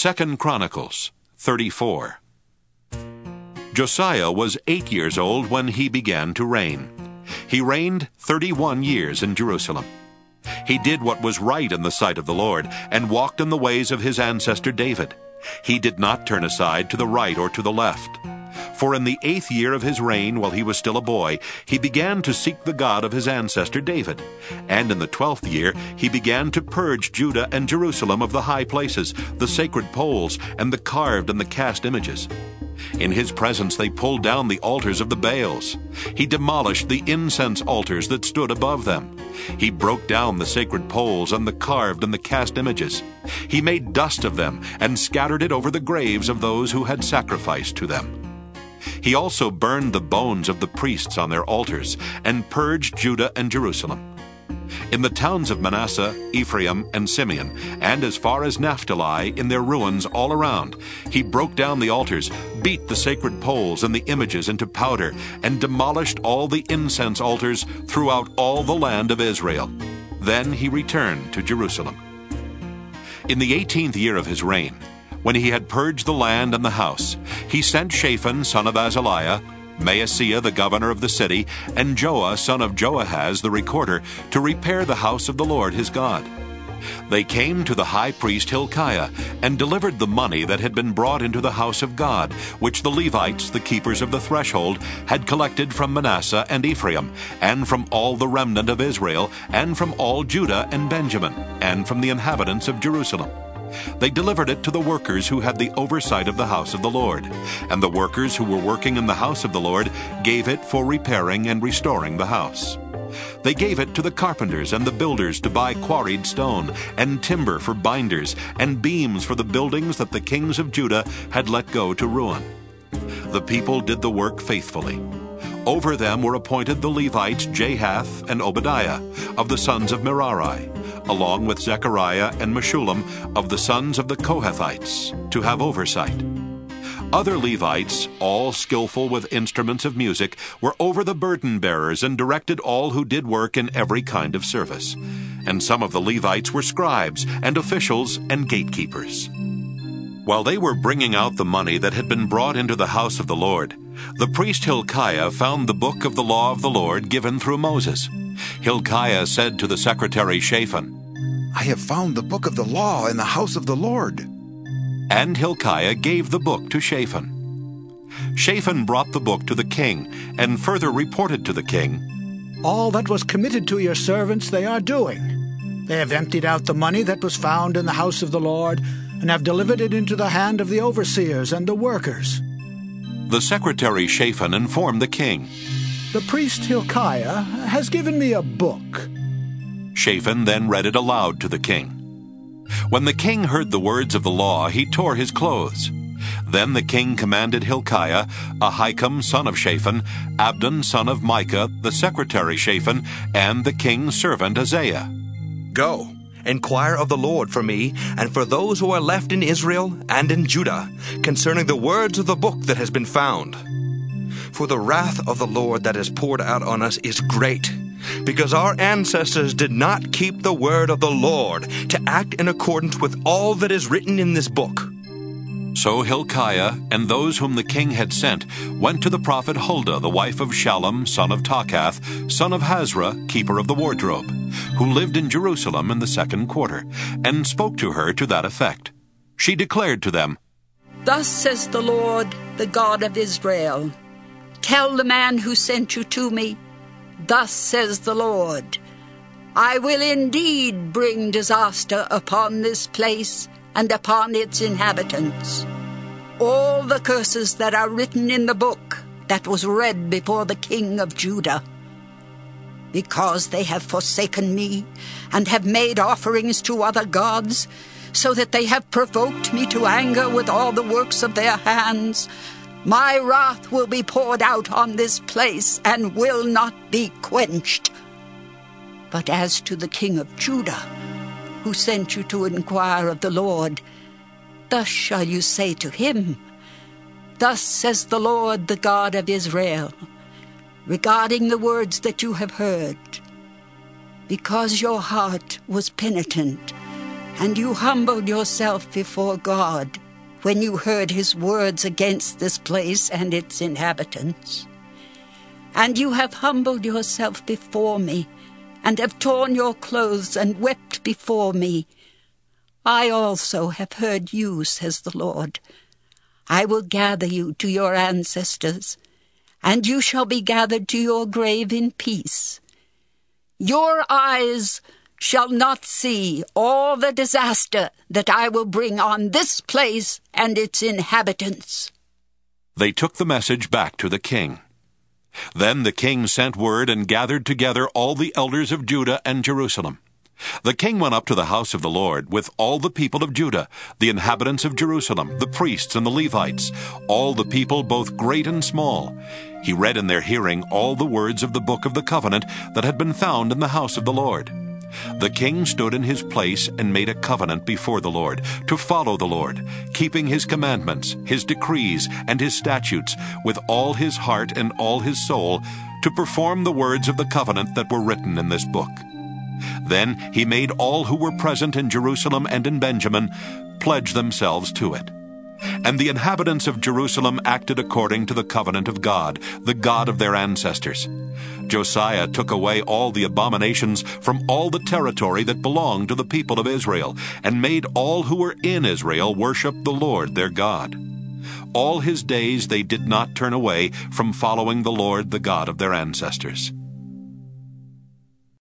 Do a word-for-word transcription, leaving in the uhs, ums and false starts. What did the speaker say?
Second Chronicles thirty-four. Josiah was eight years old when he began to reign. He reigned thirty-one years in Jerusalem. He did what was right in the sight of the Lord, and walked in the ways of his ancestor David. He did not turn aside to the right or to the left. For in the eighth year of his reign, while he was still a boy, he began to seek the God of his ancestor David. And in the twelfth year he began to purge Judah and Jerusalem of the high places, the sacred poles, and the carved and the cast images. In his presence they pulled down the altars of the Baals. He demolished the incense altars that stood above them. He broke down the sacred poles and the carved and the cast images. He made dust of them and scattered it over the graves of those who had sacrificed to them. He also burned the bones of the priests on their altars and purged Judah and Jerusalem. In the towns of Manasseh, Ephraim, and Simeon, and as far as Naphtali, in their ruins all around, he broke down the altars, beat the sacred poles and the images into powder, and demolished all the incense altars throughout all the land of Israel. Then he returned to Jerusalem. In the eighteenth year of his reign, when he had purged the land and the house, he sent Shaphan son of Azaliah, Maaseiah the governor of the city, and Joah son of Joahaz the recorder, to repair the house of the Lord his God. They came to the high priest Hilkiah, and delivered the money that had been brought into the house of God, which the Levites, the keepers of the threshold, had collected from Manasseh and Ephraim, and from all the remnant of Israel, and from all Judah and Benjamin, and from the inhabitants of Jerusalem. They delivered it to the workers who had the oversight of the house of the Lord, and the workers who were working in the house of the Lord gave it for repairing and restoring the house. They gave it to the carpenters and the builders to buy quarried stone, and timber for binders, and beams for the buildings that the kings of Judah had let go to ruin. The people did the work faithfully. Over them were appointed the Levites Jahath and Obadiah, of the sons of Merari, along with Zechariah and Meshullam, of the sons of the Kohathites, to have oversight. Other Levites, all skillful with instruments of music, were over the burden-bearers and directed all who did work in every kind of service. And some of the Levites were scribes and officials and gatekeepers. While they were bringing out the money that had been brought into the house of the Lord, the priest Hilkiah found the book of the law of the Lord given through Moses. Hilkiah said to the secretary Shaphan, "I have found the book of the law in the house of the Lord." And Hilkiah gave the book to Shaphan. Shaphan brought the book to the king, and further reported to the king, "All that was committed to your servants they are doing. They have emptied out the money that was found in the house of the Lord, and have delivered it into the hand of the overseers and the workers." The secretary Shaphan informed the king, "The priest Hilkiah has given me a book." Shaphan then read it aloud to the king. When the king heard the words of the law, he tore his clothes. Then the king commanded Hilkiah, Ahikam son of Shaphan, Abdon son of Micah, the secretary Shaphan, and the king's servant Isaiah, "Go, inquire of the Lord for me, and for those who are left in Israel and in Judah, concerning the words of the book that has been found. For the wrath of the Lord that is poured out on us is great, because our ancestors did not keep the word of the Lord to act in accordance with all that is written in this book." So Hilkiah and those whom the king had sent went to the prophet Huldah, the wife of Shallum, son of Tokhath, son of Hazra, keeper of the wardrobe, who lived in Jerusalem in the second quarter, and spoke to her to that effect. She declared to them, "Thus says the Lord, the God of Israel, tell the man who sent you to me, thus says the Lord, I will indeed bring disaster upon this place and upon its inhabitants. All the curses that are written in the book that was read before the king of Judah. Because they have forsaken me and have made offerings to other gods, so that they have provoked me to anger with all the works of their hands, my wrath will be poured out on this place and will not be quenched. But as to the king of Judah, who sent you to inquire of the Lord, thus shall you say to him, Thus says the Lord, the God of Israel, regarding the words that you have heard. Because your heart was penitent, And you humbled yourself before God when you heard his words against this place and its inhabitants. And you have humbled yourself before me, and have torn your clothes and wept before me. I also have heard you, says the Lord. I will gather you to your ancestors, and you shall be gathered to your grave in peace. Your eyes shall not see all the disaster that I will bring on this place and its inhabitants. They took the message back to the king. Then the king sent word and gathered together all the elders of Judah and Jerusalem. The king went up to the house of the Lord with all the people of Judah, the inhabitants of Jerusalem, the priests and the Levites, all the people both great and small. He read in their hearing all the words of the book of the covenant that had been found in the house of the Lord. The king stood in his place and made a covenant before the Lord, to follow the Lord, keeping his commandments, his decrees, and his statutes, with all his heart and all his soul, to perform the words of the covenant that were written in this book. Then he made all who were present in Jerusalem and in Benjamin pledge themselves to it. And the inhabitants of Jerusalem acted according to the covenant of God, the God of their ancestors. Josiah took away all the abominations from all the territory that belonged to the people of Israel, and made all who were in Israel worship the Lord their God. All his days they did not turn away from following the Lord the God of their ancestors.